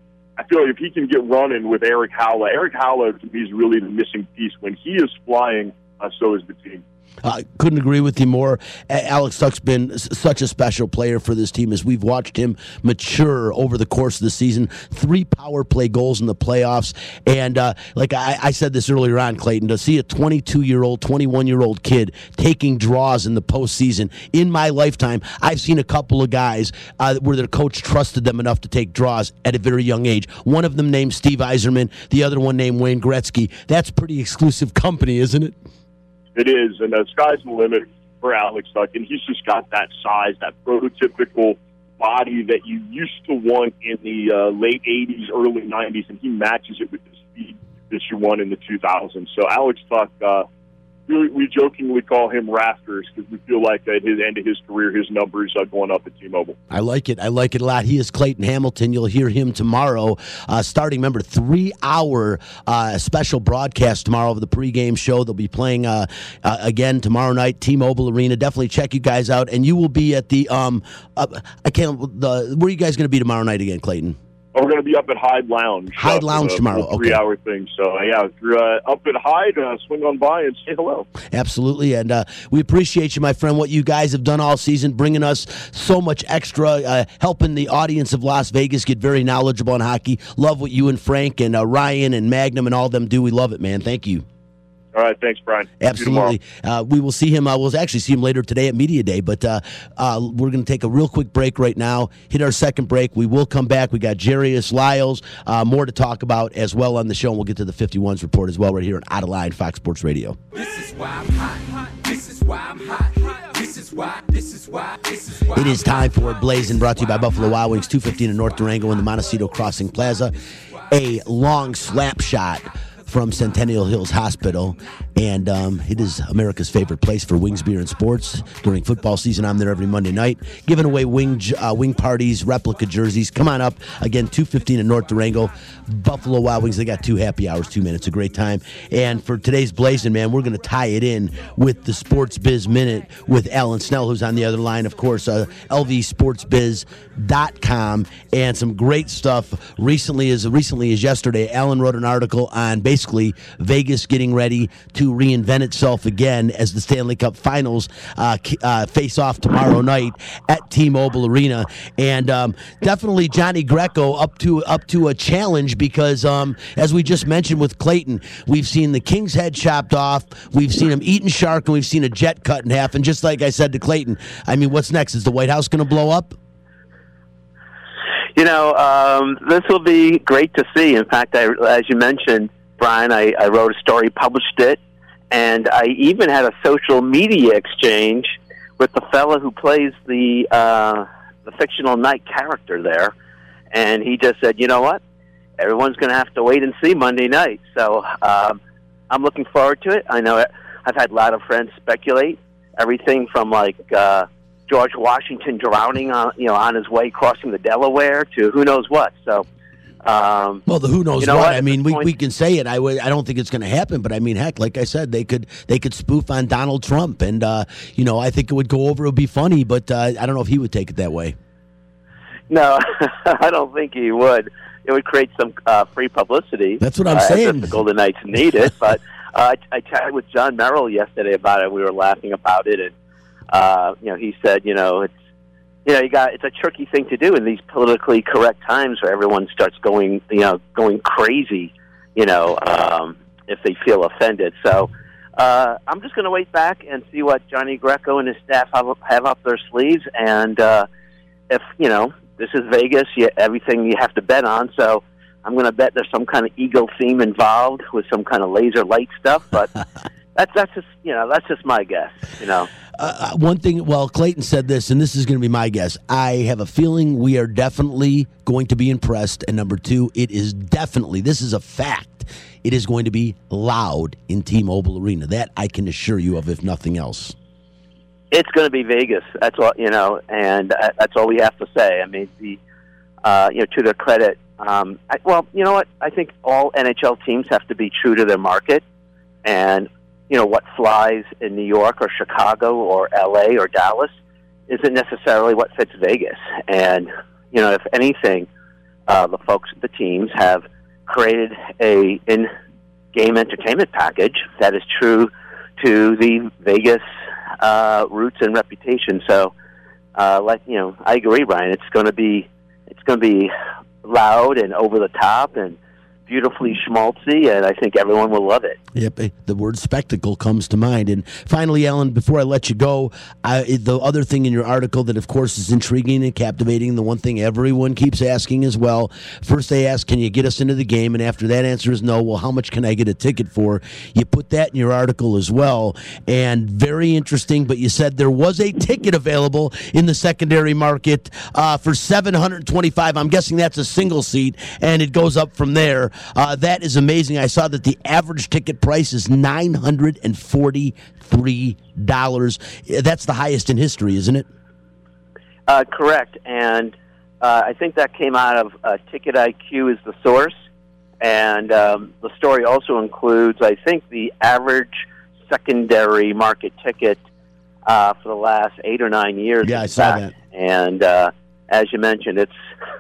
I feel like if he can get running with Eric Haula, Eric Haula to me is really the missing piece. When he is flying, uh, so is the team. I uh, couldn't agree with you more. Alex Tuch's been s- such a special player for this team as we've watched him mature over the course of the season. Three power play goals in the playoffs. And uh, like I, I said this earlier on, Clayton, to see a twenty-two-year-old, twenty-one-year-old kid taking draws in the postseason. In my lifetime, I've seen a couple of guys uh, where their coach trusted them enough to take draws at a very young age. One of them named Steve Yzerman, the other one named Wayne Gretzky. That's pretty exclusive company, isn't it? It is, and the sky's the limit for Alex Tuch, and he's just got that size, that prototypical body that you used to want in the uh, late eighties, early nineties, and he matches it with the speed that you want in the two thousands. So Alex Tuch, uh, we, we jokingly call him Rafters because we feel like at his end of his career, his numbers are going up at T-Mobile. I like it. I like it a lot. He is Clayton Hamilton. You'll hear him tomorrow, uh, starting, remember, three-hour uh, special broadcast tomorrow of the pregame show. They'll be playing uh, uh, again tomorrow night, T-Mobile Arena. Definitely check you guys out. And you will be at the, um, uh, I can't, the, where are you guys going to be tomorrow night again, Clayton? Oh, we're going to be up at Hyde Lounge. Hyde Lounge tomorrow. Okay. Three-hour thing. So, yeah, if you're uh, up at Hyde, uh, swing on by and say hello. Absolutely, and uh, we appreciate you, my friend, what you guys have done all season, bringing us so much extra, uh, helping the audience of Las Vegas get very knowledgeable on hockey. Love what you and Frank and uh, Ryan and Magnum and all them do. We love it, man. Thank you. All right, thanks, Brian. Absolutely. Uh, we will see him. Uh, we'll actually see him later today at Media Day, but uh, uh, we're going to take a real quick break right now, hit our second break. We will come back. We got Jarius Lyles, uh, more to talk about as well on the show, and we'll get to the fifty-ones report as well right here on Out of Line, Fox Sports Radio. This is why I'm hot. This is why I'm hot. This is why. This is why. This is why. It is time for Blazing, brought to you by Buffalo Wild Wings, two fifteen in North Durango in the Montecito Crossing Plaza. A long slap shot from Centennial Hills Hospital, and um, it is America's favorite place for wings, beer, and sports. During football season, I'm there every Monday night, giving away wing uh, wing parties, replica jerseys. Come on up. Again, two fifteen in North Durango. Buffalo Wild Wings, they got two happy hours, two minutes, a great time. And for today's Blazing, man, we're going to tie it in with the Sports Biz Minute with Alan Snell, who's on the other line, of course, uh, L V sports biz dot com, and some great stuff. Recently, as recently as yesterday, Alan wrote an article on basically Vegas getting ready to reinvent itself again as the Stanley Cup Finals uh, uh, face off tomorrow night at T-Mobile Arena, and um, definitely Johnny Greco up to up to a challenge because, um, as we just mentioned with Clayton, we've seen the King's head chopped off, we've seen him eating shark, and we've seen a jet cut in half. And just like I said to Clayton, I mean, what's next? Is the White House going to blow up? You know, um, this will be great to see. In fact, I, as you mentioned, Brian, I, I wrote a story, published it, and I even had a social media exchange with the fellow who plays the uh, the fictional Knight character there, and he just said, you know what, everyone's going to have to wait and see Monday night. So um, I'm looking forward to it. I know I've had a lot of friends speculate, everything from like uh, George Washington drowning on you know on his way crossing the Delaware to who knows what. So. Um, well, the who knows you know what. what? I mean, we, we can say it. I w- I don't think it's going to happen, but I mean, heck, like I said, they could they could spoof on Donald Trump, and uh, you know, I think it would go over. It would be funny, but uh, I don't know if he would take it that way. No, I don't think he would. It would create some uh, free publicity. That's what I'm uh, saying. The Golden Knights need it, but uh, I, I chatted with John Merrill yesterday about it. We were laughing about it, and uh, you know, he said, you know, it's you know, you got it's a tricky thing to do in these politically correct times where everyone starts going, you know, going crazy, you know, um, if they feel offended. So uh, I'm just going to wait back and see what Johnny Greco and his staff have, have up their sleeves, and uh, if you know, this is Vegas, you, everything you have to bet on. So I'm going to bet there's some kind of Eagle theme involved with some kind of laser light stuff, but that's that's just you know that's just my guess, you know. Uh, one thing, well, Clayton said this, and this is going to be my guess. I have a feeling we are definitely going to be impressed. And number two, it is definitely, this is a fact, it is going to be loud in T-Mobile Arena. That I can assure you of, if nothing else. It's going to be Vegas. That's all, you know, and uh, that's all we have to say. I mean, the uh, you know, to their credit, um, I, well, you know what? I think all N H L teams have to be true to their market, and you know, what flies in New York or Chicago or L A or Dallas isn't necessarily what fits Vegas. And, you know, if anything, uh, the folks at the teams have created a in-game entertainment package that is true to the Vegas uh, roots and reputation. So, uh, like, you know, I agree, Brian. It's going to be, it's going to be loud and over the top and beautifully schmaltzy, and I think everyone will love it. Yep, the word spectacle comes to mind. And finally, Alan, before I let you go, I, the other thing in your article that, of course, is intriguing and captivating, the one thing everyone keeps asking as well, first they ask, can you get us into the game? And after that answer is no, well, how much can I get a ticket for? You put that in your article as well, and very interesting, but you said there was a ticket available in the secondary market uh, for seven hundred twenty-five dollars. I'm guessing that's a single seat, and it goes up from there. Uh, that is amazing. I saw that the average ticket price is nine hundred forty-three dollars. That's the highest in history, isn't it? Uh, correct. And uh, I think that came out of uh, Ticket I Q is the source. And um, the story also includes, I think, the average secondary market ticket uh, for the last eight or nine years. Yeah, I saw fact. that. And uh, as you mentioned, it's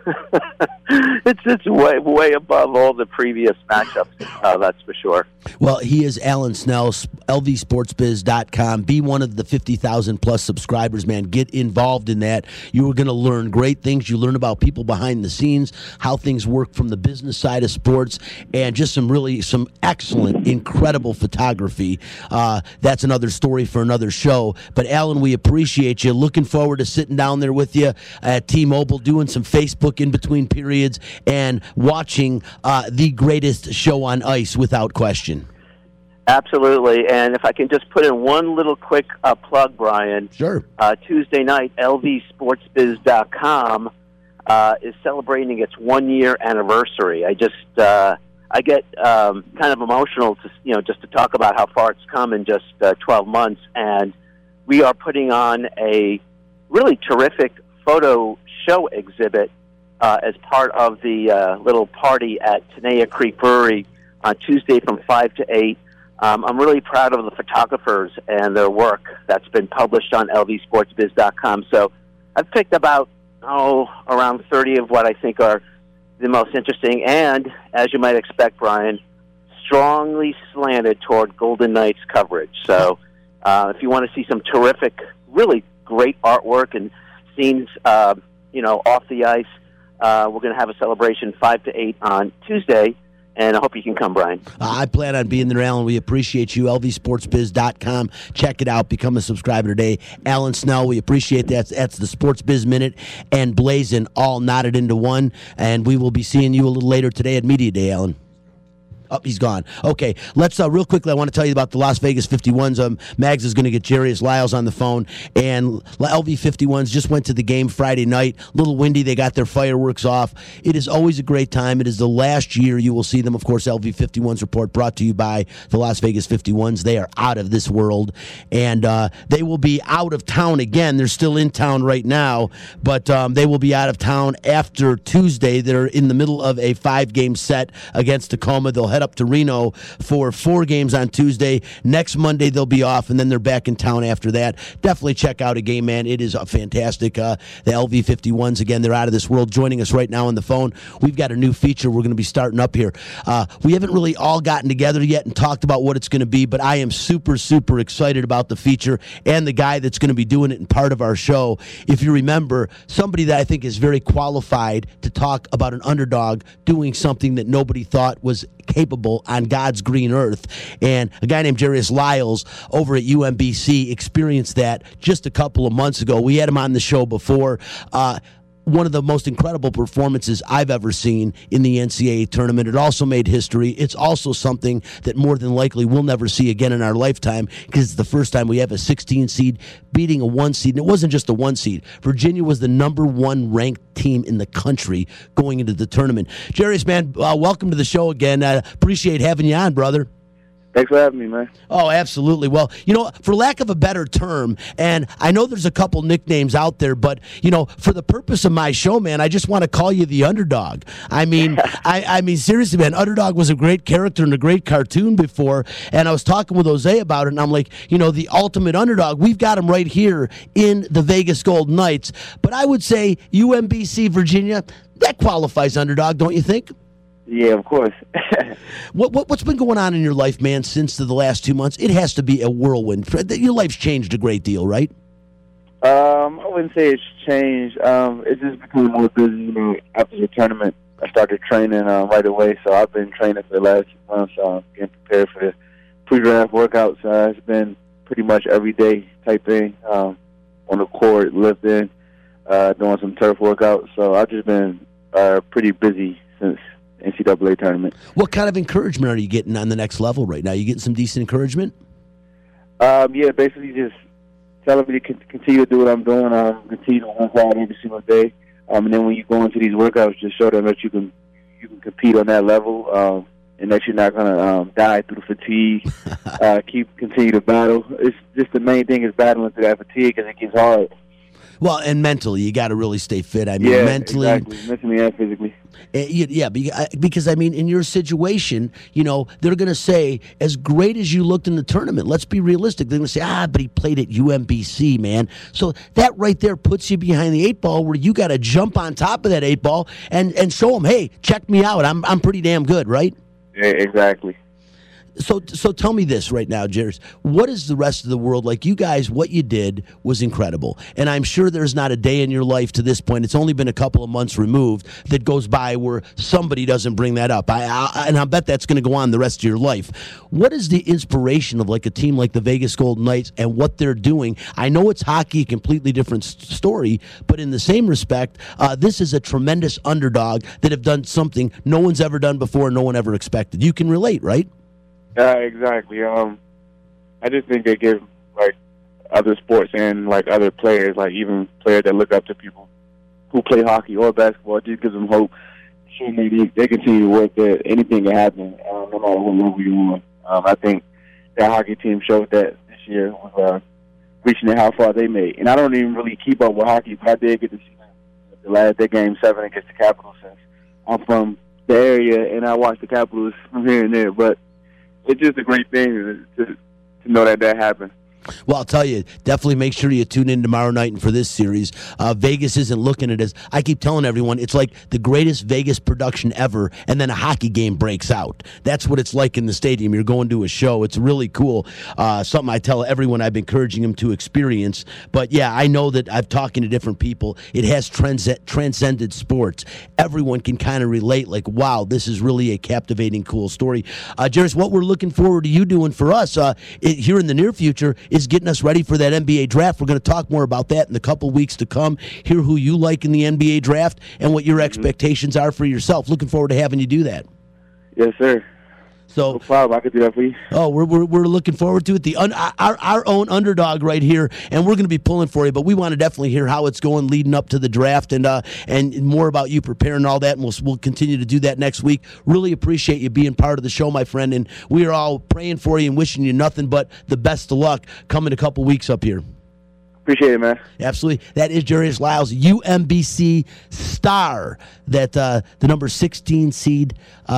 it's it's way way above all the previous matchups. Uh, that's for sure. Well, he is Alan Snell, L V Sports Biz dot com. Be one of the fifty thousand plus subscribers, man. Get involved in that. You are going to learn great things. You learn about people behind the scenes, how things work from the business side of sports, and just some really, some excellent, incredible photography. Uh, that's another story for another show. But, Alan, we appreciate you. Looking forward to sitting down there with you at T-Mobile, doing some Facebook in between periods, and watching uh, the greatest show on ice without question. Absolutely. And if I can just put in one little quick uh, plug, Brian. Sure. Uh, Tuesday night, L V Sports Biz dot com uh, is celebrating its one-year anniversary. I just, uh, I get um, kind of emotional to, you know, just to talk about how far it's come in just uh, twelve months. And we are putting on a really terrific photo show exhibit uh, as part of the uh, little party at Tenaya Creek Brewery on Tuesday from five to eight. Um, I'm really proud of the photographers and their work that's been published on L V Sports Biz dot com. So I've picked about, oh, around thirty of what I think are the most interesting and, as you might expect, Brian, strongly slanted toward Golden Knights coverage. So uh, if you want to see some terrific, really great artwork and scenes, uh, you know, off the ice, uh, we're going to have a celebration five to eight on Tuesday. And I hope you can come, Brian. Uh, I plan on being there, Alan. We appreciate you. L V Sports Biz dot com. Check it out. Become a subscriber today. Alan Snell, we appreciate that. That's the Sports Biz Minute and Blazin' all knotted into one. And we will be seeing you a little later today at Media Day, Alan. Oh, he's gone. Okay, let's, uh, real quickly, I want to tell you about the Las Vegas fifty-ones. Um, Mags is going to get Jarius Lyles on the phone. And L V fifty-ones just went to the game Friday night. A little windy. They got their fireworks off. It is always a great time. It is the last year you will see them. Of course, L V fifty-ones report brought to you by the Las Vegas fifty-ones. They are out of this world. And uh, they will be out of town again. They're still in town right now. But um, they will be out of town after Tuesday. They're in the middle of a five-game set against Tacoma. They'll head head up to Reno for four games on Tuesday. Next Monday they'll be off, and then they're back in town after that. Definitely check out a game, man. It is a fantastic. Uh, the L V fifty-ones, again, they're out of this world. Joining us right now on the phone, we've got a new feature we're going to be starting up here. Uh, we haven't really all gotten together yet and talked about what it's going to be, but I am super, super excited about the feature and the guy that's going to be doing it in part of our show. If you remember, somebody that I think is very qualified to talk about an underdog doing something that nobody thought was capable on God's green earth. And a guy named Jarius Lyles over at U M B C experienced that just a couple of months ago. We had him on the show before. Uh, one of the most incredible performances I've ever seen in the N C double A tournament. It also made history. It's also something that more than likely we'll never see again in our lifetime, because it's the first time we have a sixteen seed beating a one seed. And it wasn't just a one seed. Virginia was the number one ranked team in the country going into the tournament. Jarius, man, uh, welcome to the show again. Uh, appreciate having you on, brother. Thanks for having me, man. Oh, absolutely. Well, you know, for lack of a better term, and I know there's a couple nicknames out there, but, you know, for the purpose of my show, man, I just want to call you the underdog. I mean, I, I mean, seriously, man, Underdog was a great character and a great cartoon before, and I was talking with Jose about it, and I'm like, you know, the ultimate underdog, we've got him right here in the Vegas Golden Knights. But I would say U M B C, Virginia, that qualifies underdog, don't you think? Yeah, of course. what, what, what's been going on in your life, man, since the last two months? It has to be a whirlwind. Your life's changed a great deal, right? Um, I wouldn't say it's changed. Um, it's just become more busy. You know, after the tournament, I started training uh, right away, so I've been training for the last few months, uh, getting prepared for the pre-draft workouts. Uh, it's been pretty much every day type thing, um, on the court, lifting, uh, doing some turf workouts. So I've just been uh, pretty busy since N C double A tournament. What kind of encouragement are you getting on the next level right now? You getting some decent encouragement? Um, yeah, basically just telling me to continue to do what I'm doing, um, continue to work hard every single day, um, and then when you go into these workouts, just show them that you can you can compete on that level, um, and that you're not going to um, die through the fatigue. uh, keep continue to battle. It's just the main thing is battling through that fatigue, because it gets hard. Well, and mentally, you got to really stay fit. I mean, yeah, mentally, exactly. mentally and physically. Uh, yeah, because, I mean, in your situation, you know, they're going to say, as great as you looked in the tournament, let's be realistic. They're going to say, ah, but he played at U M B C, man. So that right there puts you behind the eight ball, where you got to jump on top of that eight ball and, and show them, hey, check me out. I'm I'm pretty damn good, right? Yeah, exactly. So so tell me this right now, Jarius. What is the rest of the world like? You guys, what you did was incredible. And I'm sure there's not a day in your life to this point, it's only been a couple of months removed, that goes by where somebody doesn't bring that up. I, I And I bet that's going to go on the rest of your life. What is the inspiration of like a team like the Vegas Golden Knights and what they're doing? I know it's hockey, a completely different story, but in the same respect, uh, this is a tremendous underdog that have done something no one's ever done before, no one ever expected. You can relate, right? Uh, exactly. Um, I just think they give like other sports and like other players, like even players that look up to people who play hockey or basketball, it just gives them hope. So maybe they continue to work there. Anything can happen, um, no matter what level you're on. Um, I think that hockey team showed that this year with uh, reaching how far they made. And I don't even really keep up with hockey, but I did get to see the last their game seven against the Capitals. Since I'm from the area and I watch the Capitals from here and there, but it's just a great thing to, to know that that happened. Well, I'll tell you, definitely make sure you tune in tomorrow night and for this series. Uh, Vegas isn't looking at it as, I keep telling everyone, it's like the greatest Vegas production ever, and then a hockey game breaks out. That's what it's like in the stadium. You're going to a show. It's really cool. Uh, something I tell everyone I've been encouraging them to experience. But, yeah, I know that I've talking to different people. It has trans- transcended sports. Everyone can kind of relate, like, wow, this is really a captivating, cool story. Uh, Jarius, what we're looking forward to you doing for us uh, it, here in the near future is getting us ready for that N B A draft. We're going to talk more about that in the couple weeks to come, hear who you like in the N B A draft and what your expectations are for yourself. Looking forward to having you do that. Yes, sir. So, no problem. I could do that for you. Oh, we're we're, we're looking forward to it. The un, our our own underdog right here, and we're going to be pulling for you. But we want to definitely hear how it's going leading up to the draft, and uh, and more about you preparing all that. And we'll we'll continue to do that next week. Really appreciate you being part of the show, my friend. And we are all praying for you and wishing you nothing but the best of luck coming a couple weeks up here. Appreciate it, man. Absolutely. That is Jarius Lyles, U M B C star, that uh, the number sixteen seed. Uh,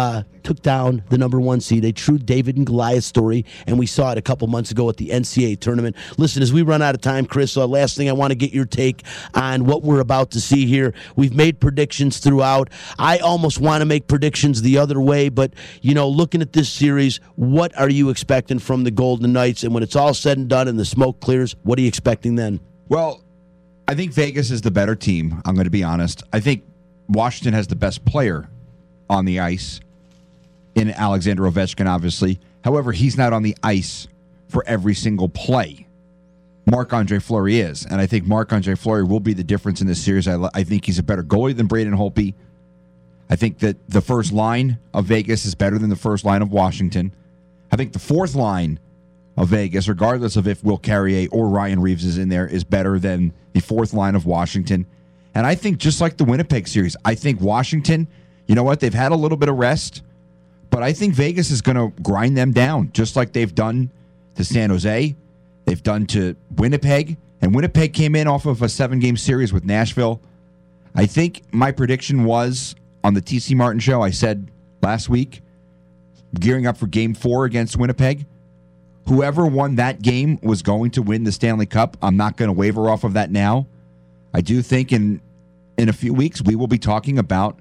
took down the number one seed, a true David and Goliath story, and we saw it a couple months ago at the N C double A tournament. Listen, as we run out of time, Chris, uh, last thing I want to get your take on what we're about to see here. We've made predictions throughout. I almost want to make predictions the other way, but, you know, looking at this series, what are you expecting from the Golden Knights? And when it's all said and done and the smoke clears, what are you expecting then? Well, I think Vegas is the better team, I'm going to be honest. I think Washington has the best player on the ice in Alexander Ovechkin, obviously. However, he's not on the ice for every single play. Marc-Andre Fleury is, and I think Marc-Andre Fleury will be the difference in this series. I, I think he's a better goalie than Braden Holtby. I think that the first line of Vegas is better than the first line of Washington. I think the fourth line of Vegas, regardless of if Will Carrier or Ryan Reeves is in there, is better than the fourth line of Washington. And I think just like the Winnipeg series, I think Washington, you know what, they've had a little bit of rest, but I think Vegas is going to grind them down, just like they've done to San Jose, they've done to Winnipeg, and Winnipeg came in off of a seven-game series with Nashville. I think my prediction was on the T C Martin show, I said last week, gearing up for Game four against Winnipeg, whoever won that game was going to win the Stanley Cup. I'm not going to waver off of that now. I do think in in a few weeks we will be talking about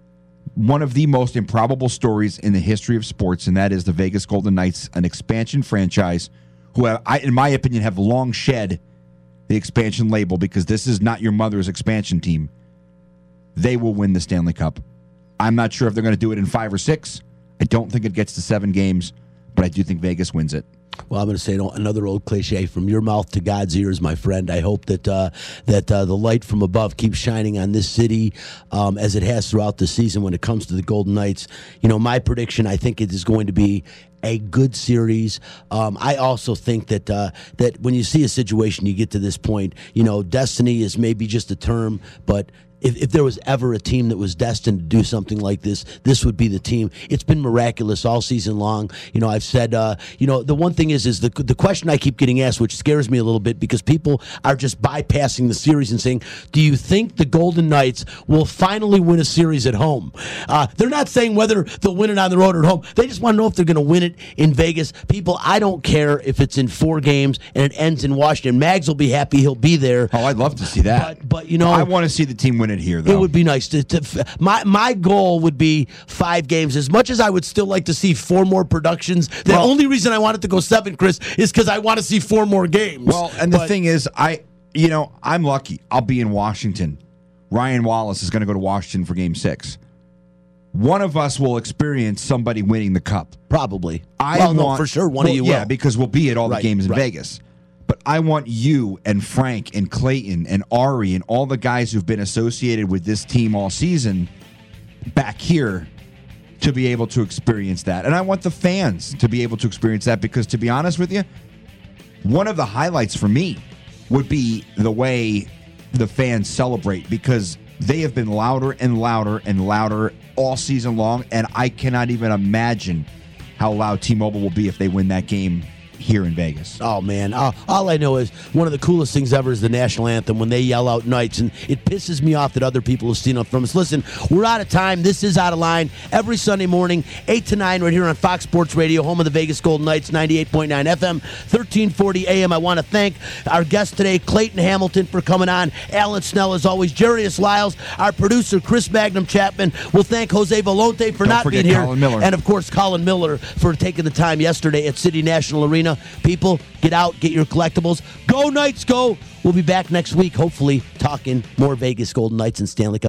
one of the most improbable stories in the history of sports, and that is the Vegas Golden Knights, an expansion franchise who, have, I, in my opinion, have long shed the expansion label because this is not your mother's expansion team. They will win the Stanley Cup. I'm not sure if they're going to do it in five or six. I don't think it gets to seven games, but I do think Vegas wins it. Well, I'm going to say another old cliche, from your mouth to God's ears, my friend. I hope that uh, that uh, the light from above keeps shining on this city um, as it has throughout the season when it comes to the Golden Knights. You know, my prediction, I think it is going to be a good series. Um, I also think that uh, that when you see a situation, you get to this point, you know, destiny is maybe just a term, but If, if there was ever a team that was destined to do something like this, this would be the team. It's been miraculous all season long. You know, I've said, uh, you know, the one thing is, is the the question I keep getting asked, which scares me a little bit, because people are just bypassing the series and saying, do you think the Golden Knights will finally win a series at home? Uh, they're not saying whether they'll win it on the road or at home. They just want to know if they're going to win it in Vegas. People, I don't care if it's in four games and it ends in Washington. Mags will be happy he'll be there. Oh, I'd love to see that. But, but you know, I want to see the team win it here, though. It would be nice to, to my my goal would be five games. As much as I would still like to see four more productions, the well, only reason I want it to go seven, Chris, is because I want to see four more games. Well, and but, the thing is, I you know I'm lucky. I'll be in Washington. Ryan Wallace is going to go to Washington for Game Six. One of us will experience somebody winning the cup. Probably. I well, want, no, for sure. One well, of you yeah, will. because we'll be at all right, the games in right. Vegas. But I want you and Frank and Clayton and Ari and all the guys who've been associated with this team all season back here to be able to experience that. And I want the fans to be able to experience that because, to be honest with you, one of the highlights for me would be the way the fans celebrate, because they have been louder and louder and louder all season long, and I cannot even imagine how loud T-Mobile will be if they win that game here in Vegas. Oh, man. Uh, all I know is one of the coolest things ever is the national anthem when they yell out Knights, and it pisses me off that other people have seen it from us. Listen, we're out of time. This is Out of Line every Sunday morning, eight to nine, right here on Fox Sports Radio, home of the Vegas Golden Knights, ninety-eight point nine F M, thirteen forty A M. I want to thank our guest today, Clayton Hamilton, for coming on. Alan Snell, as always. Jarius Lyles, our producer, Chris Magnum Chapman. We'll thank Jose Volonte for Don't not being here. Colin Miller. And, of course, Colin Miller for taking the time yesterday at City National Arena. People, get out, get your collectibles. Go Knights, go! We'll be back next week, hopefully, talking more Vegas Golden Knights and Stanley Cup.